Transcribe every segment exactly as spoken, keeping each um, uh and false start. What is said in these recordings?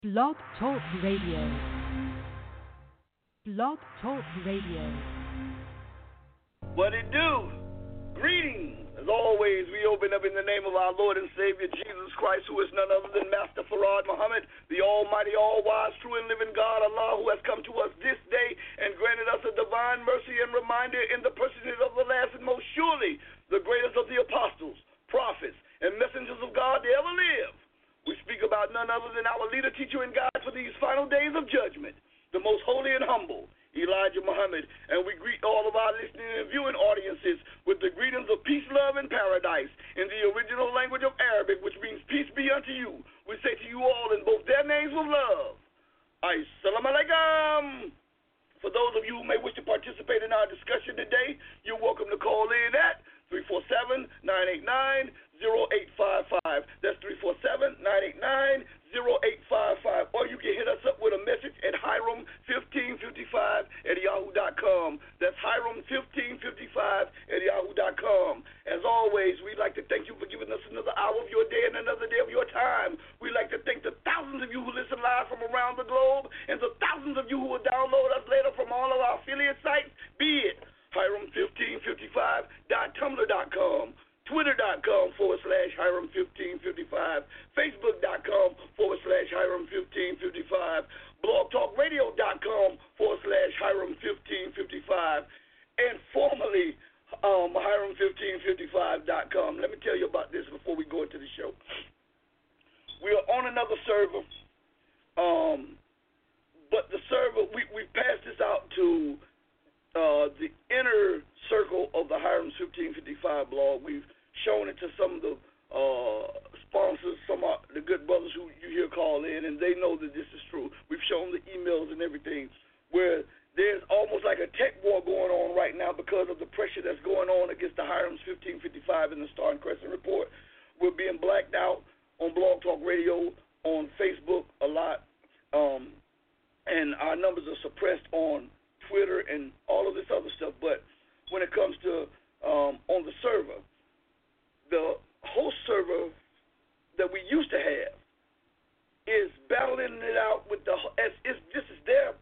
Blog Talk Radio. Blog Talk Radio. What it do? Greetings. As always, we open up in the name of our Lord and Savior, Jesus Christ, who is none other than Master Farad Muhammad, the almighty, all-wise, true and living God, Allah, who has come to us this day and granted us a divine mercy and reminder in the personage of the last and most surely the greatest of the apostles, prophets, and messengers of God to ever live. We speak about none other than our leader, teacher, and guide for these final days of judgment, the most holy and humble, Elijah Muhammad, and we greet all of our listening and viewing audiences with the greetings of peace, love, and paradise in the original language of Arabic, which means peace be unto you. We say to you all in both their names of love, Assalamu alaikum. For those of you who may wish to participate in our discussion today, you're welcome to call in at three four seven, nine eight nine, zero eight five five. That's three four seven, nine eight nine, zero eight five five. Or you can hit us up with a message at Hiram fifteen fifty-five at yahoo dot com. That's Hiram fifteen fifty-five at yahoo dot com. As always, we'd like to thank you for giving us another hour of your day and another day of your time. We'd like to thank the thousands of you who listen live from around the globe and the thousands of you who will download us later from all of our affiliate sites, be it Hiram fifteen fifty-five dot tumblr dot com, Twitter.com forward slash Hiram fifteen fifty-five, Facebook.com forward slash Hiram fifteen fifty-five, blogtalkradio.com forward slash Hiram fifteen fifty-five, and formerly um, Hiram fifteen fifty-five dot com. Let me tell you about this before we go into the show. We are on another server, um, but the server, we, we passed this out to Uh, the inner circle of the Hiram fifteen fifty-five blog. We've shown it to some of the uh, sponsors, some of the good brothers who you hear call in, and they know that this is true. We've shown the emails and everything where there's almost like a tech war going on right now because of the pressure that's going on against the Hiram fifteen fifty-five and the Star and Crescent Report. We're being blacked out on Blog Talk Radio, on Facebook a lot, um, and our numbers are suppressed on Twitter and all of this other stuff. But when it comes to um, on the server, the host server that we used to have is battling it out with the as is this is their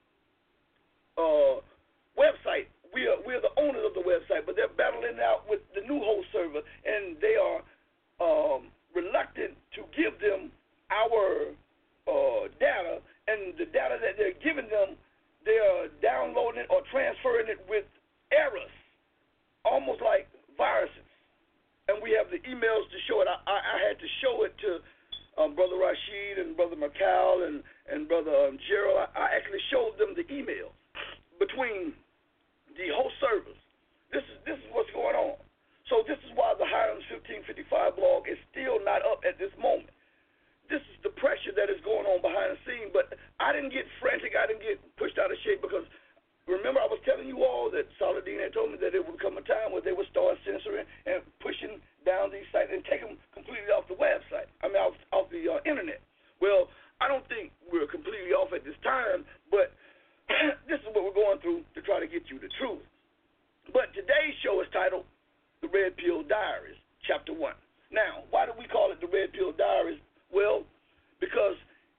uh, website. We are we're the owners of the website, but they're battling it out with the new host server, and they are um, reluctant to give them our uh, data, and the data that they're giving them, they're downloading it or transferring it with errors, almost like viruses. And we have the emails to show it. I, I, I had to show it to um, Brother Rashid and Brother Macau and, and Brother um, Gerald. I, I actually showed them the email between the host servers. This is this is what's going on. So this is why the Hiram fifteen fifty-five blog is still not up at this moment. This is the pressure that is going on behind the scene, but I didn't get frantic. I didn't get pushed out of shape because, remember, I was telling you all that Saladin had told me that there would come a time where they would start censoring and pushing down these sites and take them completely off the website, I mean, off, off the uh, internet. Well, I don't think we're completely off at this time, but this is what we're going through to try to get you the truth. But today's show is titled The Red Pill Diaries, Chapter one. Now, why do we call it The Red Pill Diaries? Well, because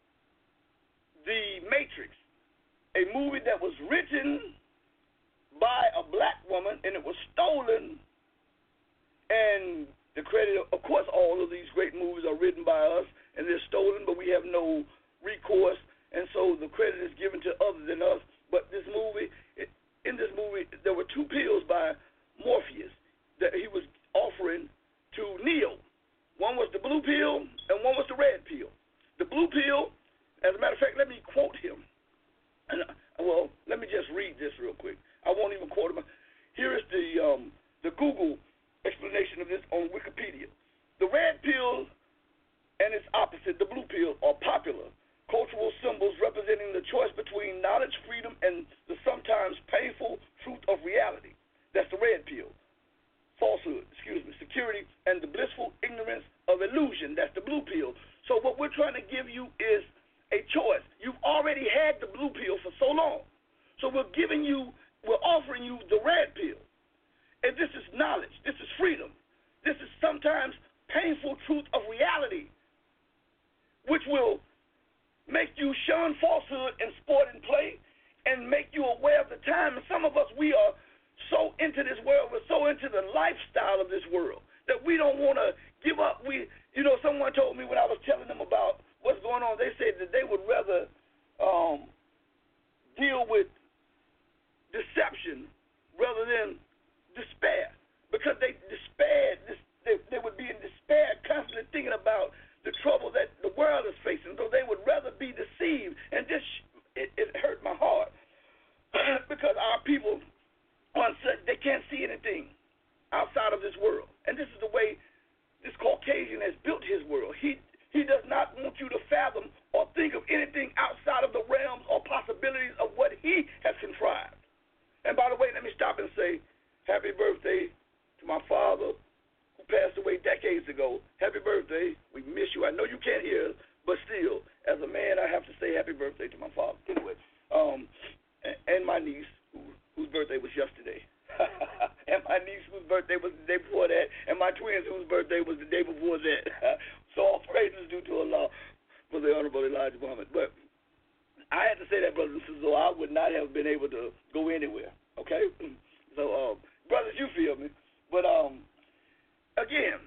The Matrix, a movie that was written by a black woman and it was stolen, and the credit, of course, all of these great movies are written by us and they're stolen, but we have no recourse, and so the credit is given to other than us. But this movie, in this movie, there were two pills by Morpheus that he was offering to Neo. One was the blue pill, and one was the red pill. The blue pill, as a matter of fact, let me quote him. And, uh, well, let me just read this real quick. I won't even quote him. Here is the um, the Google explanation of this on Wikipedia. The red pill and its opposite, the blue pill, are popular cultural symbols representing the choice between knowledge, freedom, and the sometimes painful truth of reality. That's the red pill. Falsehood, excuse me, security, and the blissful ignorance of illusion. That's the blue pill. So what we're trying to give you is a choice. You've already had the blue pill for so long. So we're giving you, we're offering you the red pill. And this is knowledge. This is freedom. This is sometimes painful truth of reality, which will make make you shun falsehood in sport and play and make you aware of the time. And some of us, we are so into this world, we're so into the lifestyle of this world that we don't want to give up. We, you know, someone told me when I was telling them about what's going on, they said that they would rather um, deal with deception rather than despair, because they despaired, they, they would be in despair, constantly thinking about the trouble that the world is facing, so they would rather be deceived. And this, it, it hurt my heart because our people, they can't see anything outside of this world. And this is the way this Caucasian has built his world. He he does not want you to fathom or think of anything outside of the realms or possibilities of what he has contrived. And by the way, let me stop and say happy birthday to my father who passed away decades ago. Happy birthday. We miss you. I know you can't hear us, but still, as a man, I have to say happy birthday to my father. Anyway, um, and my niece, who, whose birthday was yesterday. And my niece, whose birthday was the day before that, and my twins, whose birthday was the day before that. So all praises due to Allah for the Honorable Elijah Muhammad. But I had to say that, brothers and sisters, so I would not have been able to go anywhere, okay? So, um, brothers, you feel me. But, um, again,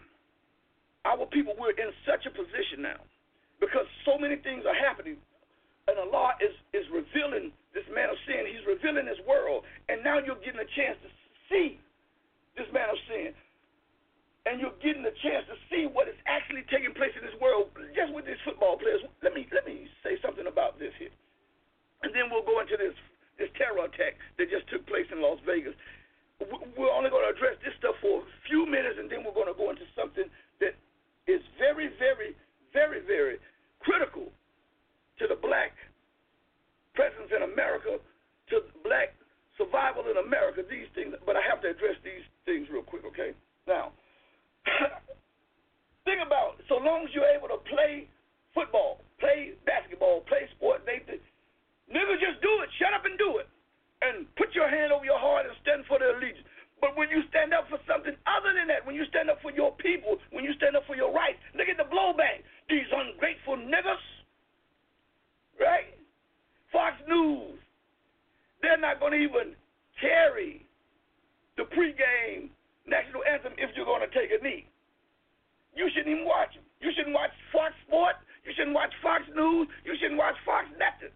our people, we're in such a position now because so many things are happening, and Allah is, is revealing this man of sin. He's revealing his world, and now you're getting a chance to see this man of sin, and you're getting a chance to see what is actually taking place in this world just with these football players. Let me let me say something about this here, and then we'll go into this this terror attack that just took place in Las Vegas. We're only going to address this stuff for a few minutes, and then we're going to go into something that is very, very, very, very critical to the black presence in America, to black survival in America, these things. But I have to address these things real quick, okay? Now, think about it. So long as you're able to play football, play basketball, play sport, they, they niggas just do it. Shut up and do it. And put your hand over your heart and stand for the allegiance. But when you stand up for something other than that, when you stand up for your people, when you stand up for your rights, look at the blowback. These ungrateful niggas, right? Fox News, they're not going to even carry the pregame national anthem if you're going to take a knee. You shouldn't even watch them. You shouldn't watch Fox Sport. You shouldn't watch Fox News. You shouldn't watch Fox nothing.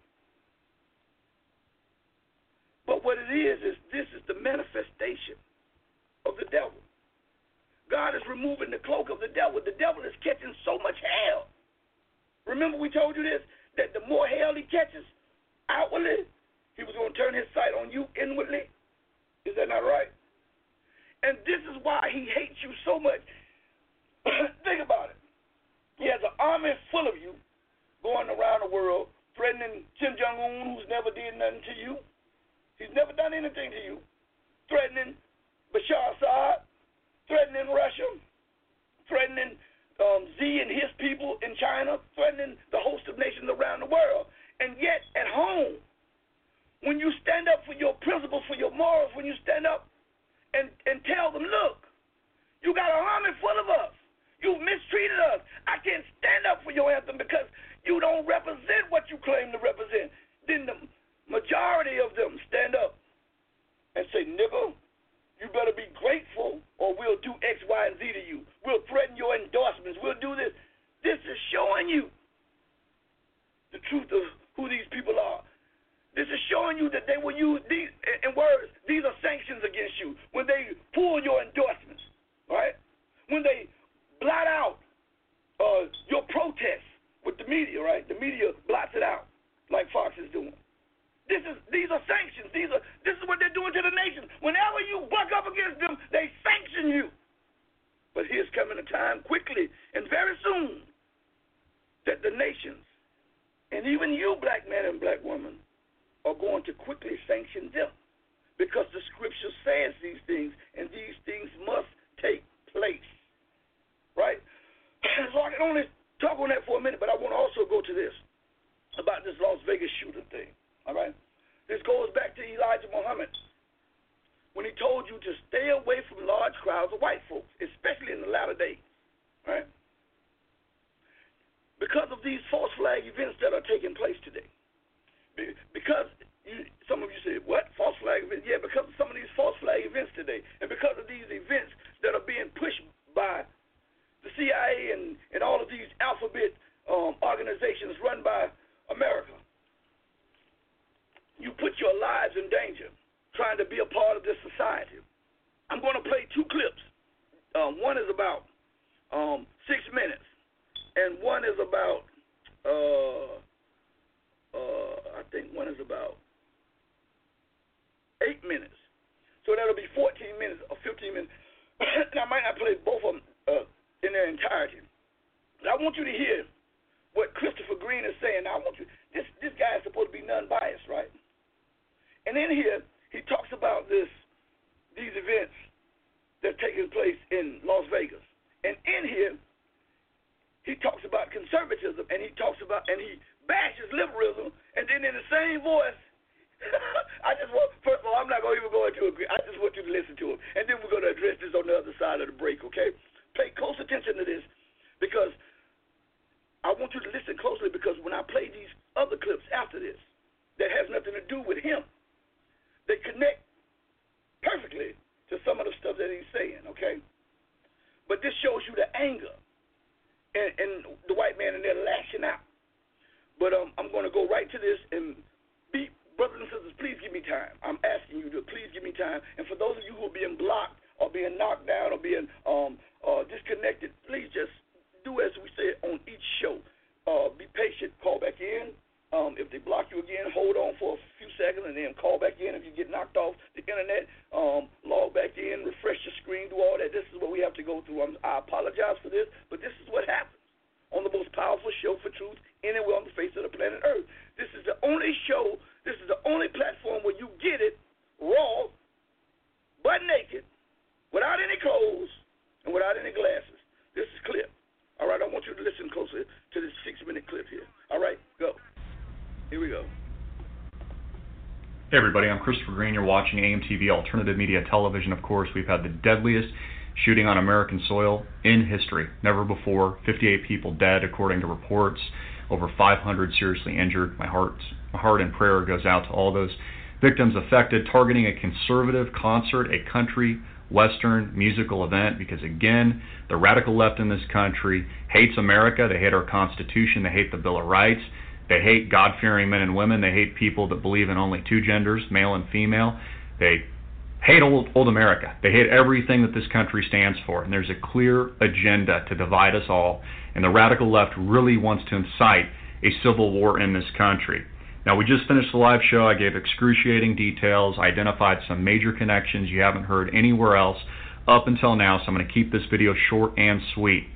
But what it is, is this is the manifestation of the devil. God is removing the cloak of the devil. The devil is catching so much hell. Remember we told you this, that the more hell he catches outwardly, he was going to turn his sight on you inwardly. Is that not right? And this is why he hates you so much. Think about it. He has an army full of you going around the world threatening Kim Jong-un, who's never did nothing to you. He's never done anything to you. Threatening Bashar Assad, threatening Russia, threatening um, Z and his people in China, threatening the host of nations around the world. And yet, at home, when you stand up for your principles, for your morals, when you stand up and, and tell them, look, you got an army full of us. You've mistreated us. I can't stand up for your anthem because you don't represent what you claim to represent. Then the majority of them stand up and say, nigga, you better be grateful or we'll do X, Y, and Z to you. We'll threaten your endorsements. We'll do this. This is showing you the truth of who these people are. This is showing you that they will use these, in words, these are sanctions against you. When they pull your endorsements, right? When they blot out uh, your protests with the media, right? The media blots it out like Fox is doing. This is these are sanctions. These are this is what they're doing to the nation. Whenever you buck up against them, they sanction you. But here's coming a time quickly and very soon that the nations and even you, black man and black woman, are going to quickly sanction them because the scripture says these things and these things must take place. Right? So I can only talk on that for a minute, but I want to also go to this about this Las Vegas shooting thing. All right? This goes back to Elijah Muhammad when he told you to stay away from large crowds of white folks, especially in the latter days. Right? because of these false flag events that are taking place today. Because you, some of you say, what, false flag events? Yeah, because of some of these false flag events today, and because of these events that are being pushed by the C I A and, and all of these alphabet um, organizations run by America, you put your lives in danger trying to be a part of this society. I'm going to play two clips. Um, one is about um, six minutes, and one is about, uh, uh, I think one is about eight minutes. So that'll be fourteen minutes or fifteen minutes. And I might not play both of them uh, in their entirety. But I want you to hear what Christopher Green is saying. Now, I want you. This this guy is supposed to be non-biased, right? And in here, he talks about this these events that are taking place in Las Vegas. And in here, he talks about conservatism, and he talks about, and he bashes liberalism, and then in the same voice, I just want, first of all, I'm not going to even go into agree. I just want you to listen to him. And then we're going to address this on the other side of the break, okay? Pay close attention to this, because I want you to listen closely, because when I play these other clips after this that has nothing to do with him, they connect perfectly to some of the stuff that he's saying, okay? But this shows you the anger and, and the white man, and they're lashing out. But um, I'm going to go right to this, and be, brothers and sisters, please give me time. I'm asking you to please give me time. And for those of you who are being blocked or being knocked down or being um, uh, disconnected, please just do as we say on each show. Uh, be patient. Call back in. Um, if they block you again, hold on for a few seconds and then call back in. If you get knocked off the internet, um, log back in, refresh your screen, do all that. This is what we have to go through. I'm, I apologize for this, but this is what happens on the most powerful show for truth anywhere on the face of the planet Earth. This is the only show, this is the only platform where you get it raw, butt naked, without any clothes, and without any glasses. This is clear. All right, I want you to listen closely to this six-minute clip here. All right, go. Here we go. Hey everybody, I'm Christopher Green. You're watching A M T V Alternative Media Television. Of course, we've had the deadliest shooting on American soil in history. Never before. fifty-eight people dead, according to reports. Over five hundred seriously injured. My heart, my heart and prayer goes out to all those victims affected. Targeting a conservative concert, a country Western musical event, because again, the radical left in this country hates America. They hate our Constitution. They hate the Bill of Rights. They hate God-fearing men and women. They hate people that believe in only two genders, male and female. They hate old, old America. They hate everything that this country stands for. And there's a clear agenda to divide us all. And the radical left really wants to incite a civil war in this country. Now, we just finished the live show. I gave excruciating details, identified some major connections you haven't heard anywhere else up until now, so I'm going to keep this video short and sweet.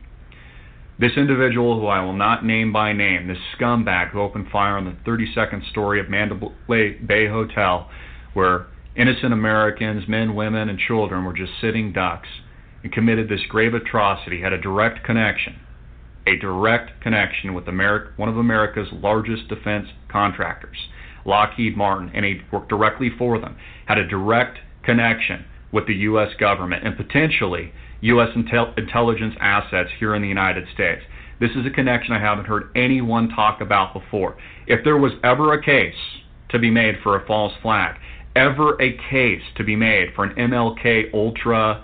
This individual, who I will not name by name, this scumbag who opened fire on the thirty-second story of Mandalay Bay Hotel, where innocent Americans, men, women, and children were just sitting ducks, and committed this grave atrocity, had a direct connection, a direct connection with America, one of America's largest defense contractors, Lockheed Martin, and he worked directly for them, had a direct connection with the U S government and potentially U S intel intelligence assets here in the United States. This is a connection I haven't heard anyone talk about before. If there was ever a case to be made for a false flag, ever a case to be made for an M L K Ultra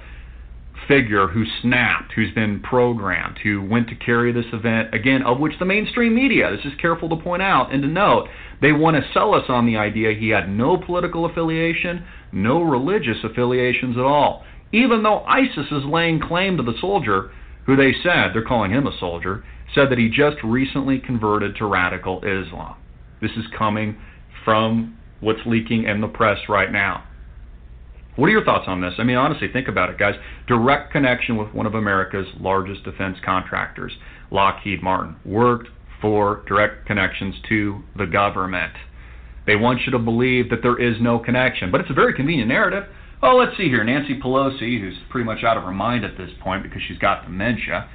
figure who snapped, who's been programmed, who went to carry this event, again, of which the mainstream media, this is careful to point out and to note, they want to sell us on the idea he had no political affiliation, no religious affiliations at all. Even though ISIS is laying claim to the soldier, who they said, they're calling him a soldier, said that he just recently converted to radical Islam. This is coming from what's leaking in the press right now. What are your thoughts on this? I mean, honestly, think about it, guys. Direct connection with one of America's largest defense contractors, Lockheed Martin. Worked for direct connections to the government. They want you to believe that there is no connection, but it's a very convenient narrative. Oh, let's see here. Nancy Pelosi, who's pretty much out of her mind at this point because she's got dementia,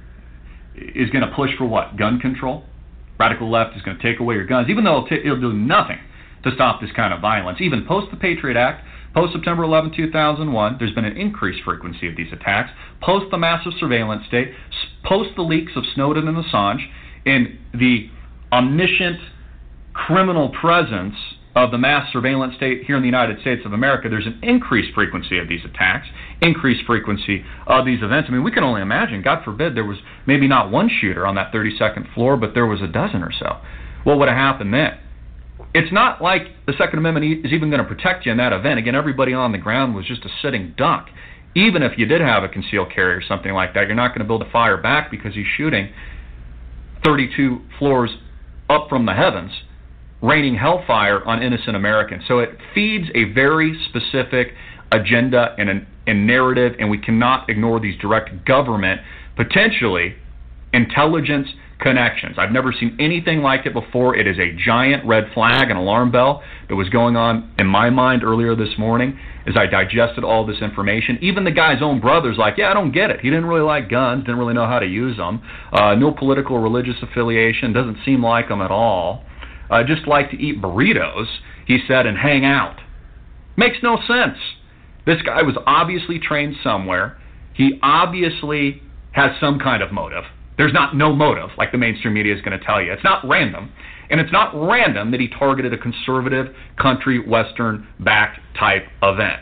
is going to push for what? Gun control? Radical left is going to take away your guns, even though it'll, it'll do nothing to stop this kind of violence. Even post the Patriot Act, post September eleventh, two thousand one, there's been an increased frequency of these attacks. Post the massive surveillance state, post the leaks of Snowden and Assange, in the omniscient criminal presence of the mass surveillance state here in the United States of America, there's an increased frequency of these attacks, increased frequency of these events. I mean, we can only imagine, God forbid, there was maybe not one shooter on that thirty-second floor, but there was a dozen or so. What would have happened then? It's not like the Second Amendment is even going to protect you in that event. Again, everybody on the ground was just a sitting duck. Even if you did have a concealed carry or something like that, you're not going to build a fire back because he's shooting thirty-two floors up from the heavens, raining hellfire on innocent Americans. So it feeds a very specific agenda and a and narrative, and we cannot ignore these direct government, potentially intelligence connections. I've never seen anything like it before. It is a giant red flag, an alarm bell that was going on in my mind earlier this morning as I digested all this information. Even the guy's own brother's like, yeah, I don't get it. He didn't really like guns, didn't really know how to use them. Uh, no political or religious affiliation, doesn't seem like them at all. Uh, just like to eat burritos, he said, and hang out. Makes no sense. This guy was obviously trained somewhere. He obviously has some kind of motive. There's not no motive, like the mainstream media is going to tell you. It's not random. And it's not random that he targeted a conservative, country, Western-backed type event.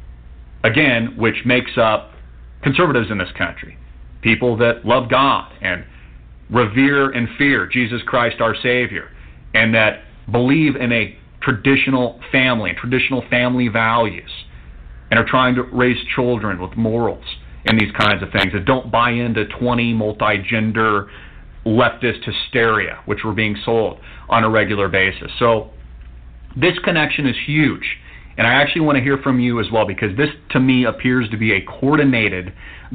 Again, which makes up conservatives in this country. People that love God and revere and fear Jesus Christ our Savior, and that believe in a traditional family and traditional family values, and are trying to raise children with morals and these kinds of things, that don't buy into twenty multi-gender leftist hysteria, which were being sold on a regular basis. So this connection is huge. And I actually want to hear from you as well, because this, to me, appears to be a coordinated,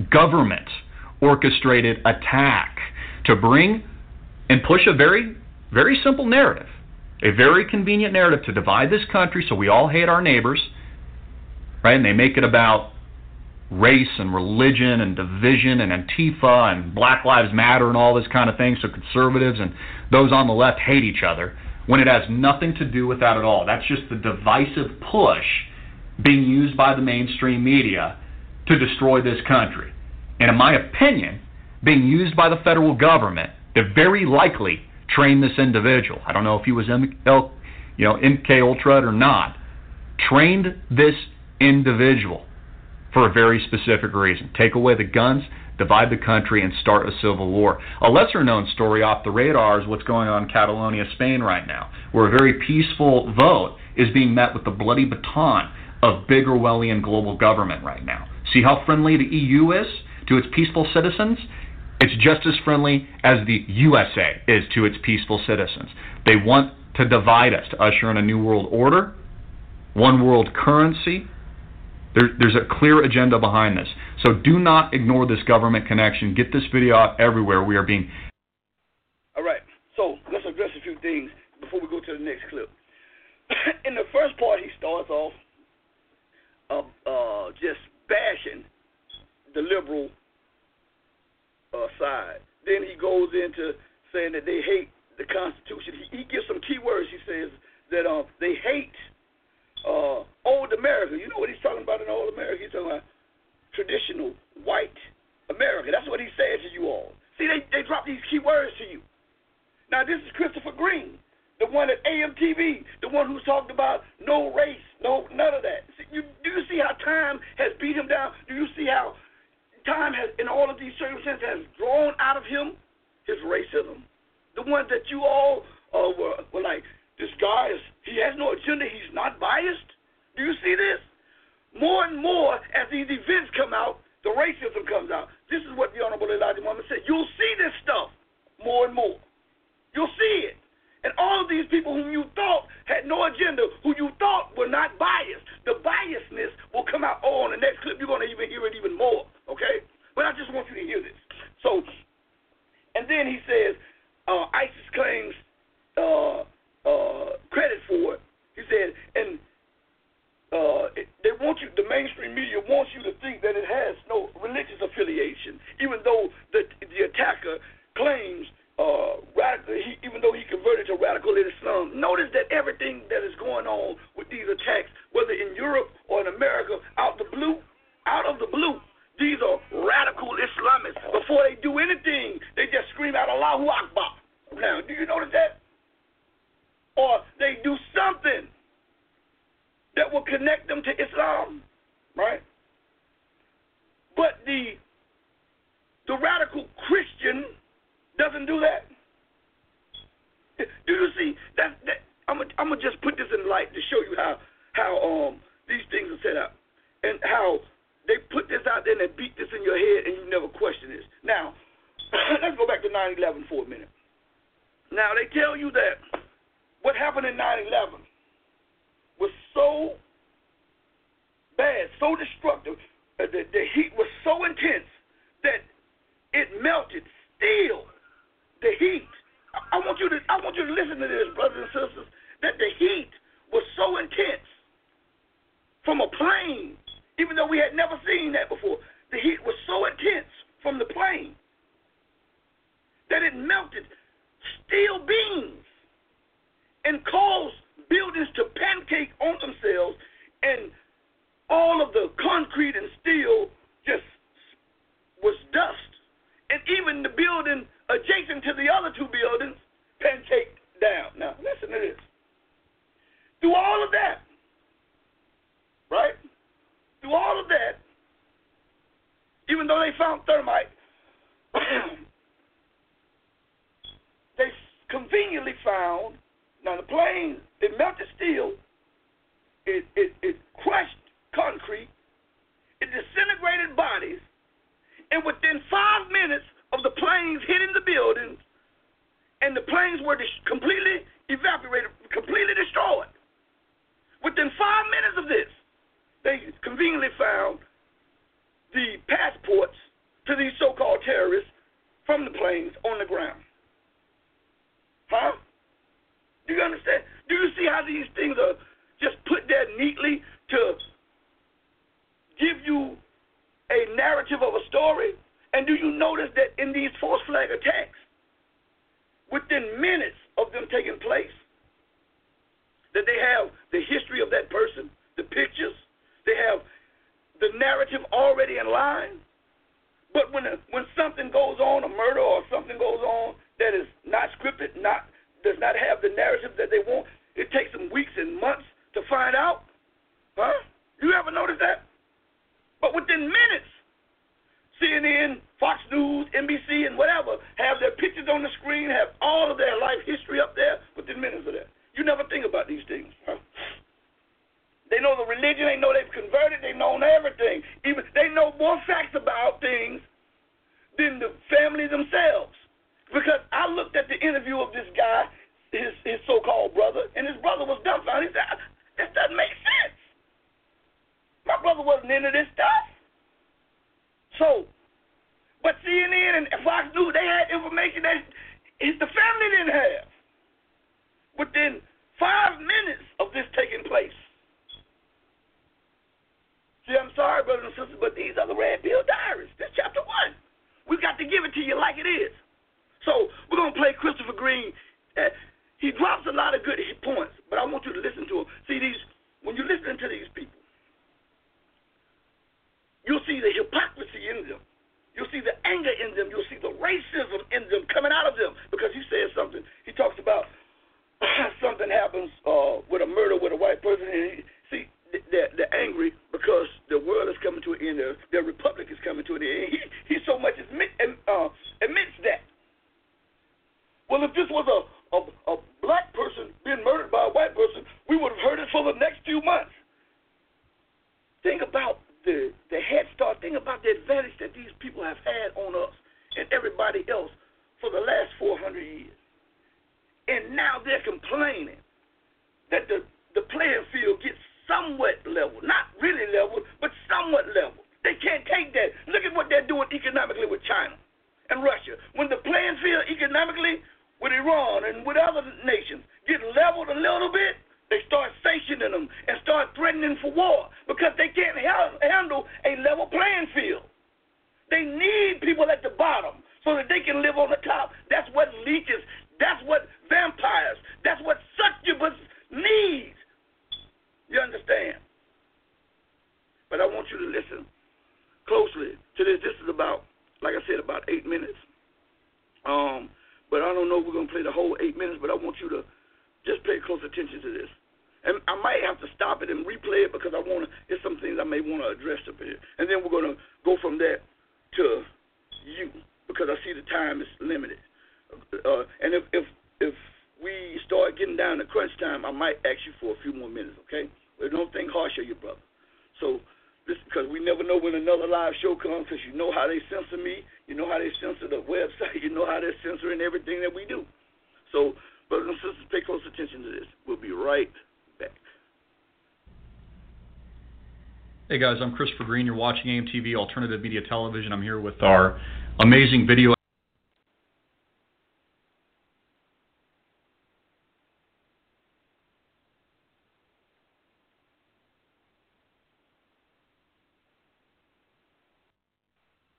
government-orchestrated attack to bring and push a very, very simple narrative, a very convenient narrative to divide this country so we all hate our neighbors, right? And they make it about race and religion and division and Antifa and Black Lives Matter and all this kind of thing, so conservatives and those on the left hate each other, when it has nothing to do with that at all. That's just the divisive push being used by the mainstream media to destroy this country. And in my opinion, being used by the federal government to very likely train this individual. I don't know if he was M L, you know, M K Ultra or not. Trained this individual for a very specific reason. Take away the guns, divide the country, and start a civil war. A lesser-known story off the radar is what's going on in Catalonia, Spain right now, where a very peaceful vote is being met with the bloody baton of big Orwellian global government right now. See how friendly the E U is to its peaceful citizens? It's just as friendly as the U S A is to its peaceful citizens. They want to divide us, to usher in a new world order, one world currency. There, there's a clear agenda behind this. So do not ignore this government connection. Get this video out everywhere. We are being... All right. So let's address a few things before we go to the next clip. In the first part, he starts off uh, uh, just bashing the liberal uh, side. Then he goes into saying that they hate the Constitution. He, he gives some key words. He says that uh, they hate Uh, old America. You know what he's talking about in old America? He's talking about traditional white America. That's what he said to you all. See, they, they drop these key words to you. Now, this is Christopher Green, the one at A M T V, the one who's talked about no race, no none of that. See, you, do you see how time has beat him down? Do you see how time has, in all of these circumstances, has drawn out of him his racism? The one that you all uh, were, were like, this guy, is he has no agenda, he's not biased. Do you see this? More and more, as these events come out, the racism comes out. This is what the Honorable Elijah Muhammad said. You'll see this stuff more and more. You'll see it. And all of these people whom you thought had no agenda, who you thought were not biased, the biasness will come out. Oh, on the next clip, you're going to even hear it even more, okay? But I just want you to hear this. So, and then he says, uh, ISIS claims uh, uh, credit for it. He said, and uh, it, they want you, the mainstream media wants you to think that it has no religious affiliation, even though the, the attacker claims Uh, radical, he, even though he converted to radical Islam. Notice that everything that is going on with these attacks, whether in Europe or in America, out the blue, out of the blue, these are radical Islamists. Before they do anything, they just scream out Allahu Akbar. Now, do you notice that? Or they do something that will connect them to Islam, right? But the the radical Christian doesn't do that. Do you see that? that I'm gonna I'm gonna just put this in light to show you how how um these things are set up and how they put this out there and they beat this in your head and you never question this. Now, let's go back to nine eleven for a minute. Now, they tell you that what happened in nine eleven was so bad, so destructive, uh, the, the heat was so intense that it melted steel. The heat. I, I want you to I want you to listen to this, brothers and sisters, that the heat was so intense from a plane, even though we had never seen that before. The heat was so intense from the plane that it melted steel beams and caused buildings to pancake on themselves, and all of the concrete and steel just was dust. And even the building adjacent to the other two buildings pancaked down. Now, listen to this. Through all of that, right? Through all of that, even though they found thermite, they conveniently found, now the plane, it melted steel, it, it, it crushed concrete, it disintegrated bodies, and within five minutes of the planes hitting the buildings, and the planes were dis- completely evaporated, completely destroyed. Within five minutes of this, they conveniently found the passports to these so-called terrorists from the planes on the ground. Huh? Do you understand? Do you see how these things are just put there neatly to give you a narrative of a story? And do you notice that in these false flag attacks, within minutes of them taking place, that they have the history of that person, the pictures, they have the narrative already in line? But when a, when something goes on, a murder or something goes on that is not scripted, not does not have the narrative that they want, it takes them weeks and months to find out. Huh? You ever notice that? But within minutes, C N N, Fox News, N B C, and whatever have their pictures on the screen, have all of their life history up there within minutes of that. You never think about these things. Huh? They know the religion. They know they've converted. They know everything. Even they know more facts about things than the family themselves. Because I looked at the interview of this guy, his his so-called brother, and his brother was dumbfounded. He said, "This doesn't make sense. My brother wasn't into this stuff." So, but C N N and Fox News, they had information that his, the family didn't have. Within five minutes of this taking place. See, I'm sorry, brothers and sisters, but these are the Red Pill Diaries. This is chapter one. We got to give it to you like it is. So we're going to play Christopher Green. Uh, he drops a lot of good points, but I want you to listen to him. See, these when you're listening to these people, you'll see the hypocrisy in them. You'll see the anger in them. You'll see the racism in them coming out of them. Because he says something. He talks about something happens uh, with a murder with a white person. And he, see, they're, they're angry because the world is coming to an end. Their, their republic is coming to an end. He, he so much admit, uh, admits that. Well, if this was a, a, a black person being murdered by a white person, we would have heard it for the next few months. Think about the, the head start. Think about the advantage that these people have had on us and everybody else for the last four hundred years. And now they're complaining that the, the playing field gets somewhat level. Not really level, but somewhat level. They can't take that. Look at what they're doing economically with China and Russia. When the playing field economically with Iran and with other nations get leveled a little bit, they start sanctioning them and start threatening for war because they can't ha- handle a level playing field. They need people at the bottom so that they can live on the top. That's what leeches, that's what vampires, that's what succubus needs. You understand? But I want you to listen closely to this. This is about, like I said, about eight minutes. Um, but I don't know if we're going to play the attention to this. And I might have to stop it and replay it because I want to, it's some things I may want to address up here. And then we're going to go from there to you because I see the time is limited. Uh, and if, if if we start getting down to crunch time, I might ask you for a few more minutes, okay? But don't think harsh of your brother. So, this because we never know when another live show comes because you know how they censor me, you know how they censor the website, you know how they're censoring everything that we do. So, brothers and sisters, pay close attention to this. We'll be right back. Hey guys, I'm Christopher Green. You're watching A M T V Alternative Media Television. I'm here with our amazing video